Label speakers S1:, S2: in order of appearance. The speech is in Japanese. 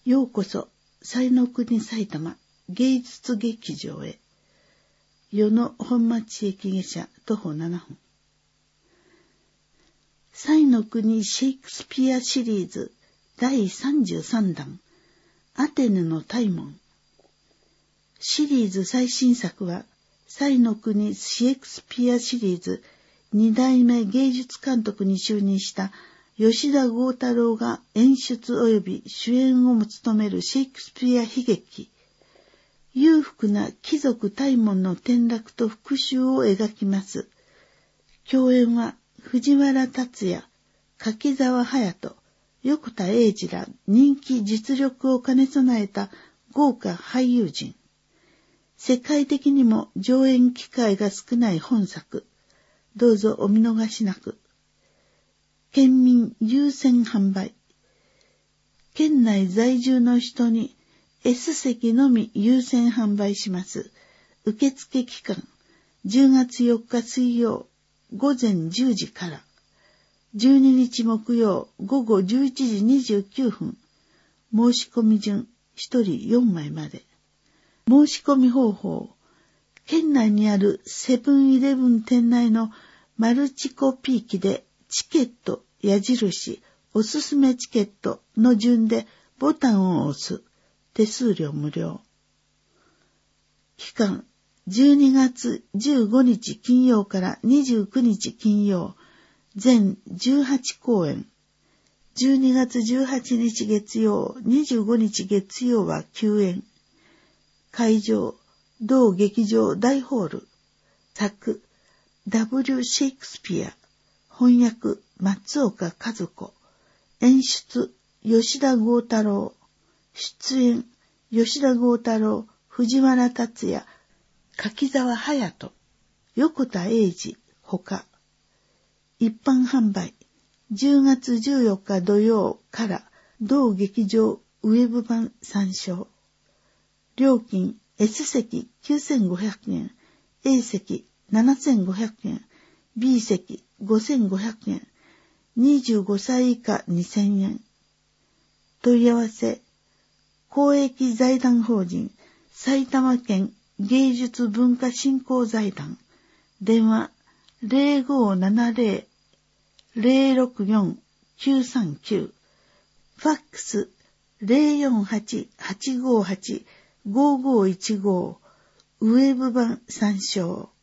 S1: ようこそ彩の国埼玉芸術劇場へ。与野本町駅下車徒歩7分。彩の国シェイクスピアシリーズ第33弾アテネの大門。シリーズ最新作は彩の国シェイクスピアシリーズ2代目芸術監督に就任した吉田剛太郎が演出及び主演をも務めるシェイクスピア悲劇。裕福な貴族大門の転落と復讐を描きます。共演は藤原竜也、柿澤勇人、横田栄治ら人気実力を兼ね備えた豪華俳優陣。世界的にも上演機会が少ない本作。どうぞお見逃しなく。県民優先販売。県内在住の人に S 席のみ優先販売します。受付期間10月4日水曜午前10時から12日木曜午後11時29分。申し込み順1人4枚まで。申し込み方法。県内にあるセブンイレブン店内のマルチコピー機でチケット、矢印、おすすめチケットの順でボタンを押す。手数料無料。期間、12月15日金曜から29日金曜、全18公演。12月18日月曜、25日月曜は休演。会場、同劇場大ホール。作、W シェイクスピア。翻訳、松岡和子。演出、吉田剛太郎。出演、吉田剛太郎、藤原竜也、柿澤勇人、横田栄治、ほか。一般販売、10月14日土曜から同劇場ウェブ版参照。料金、S 席9500円、A 席7500円、B 席5500円、25歳以下2000円。問い合わせ、公益財団法人埼玉県芸術文化振興財団。電話 0570-064-939。ファックス 048-858-5515。ウェブ版参照。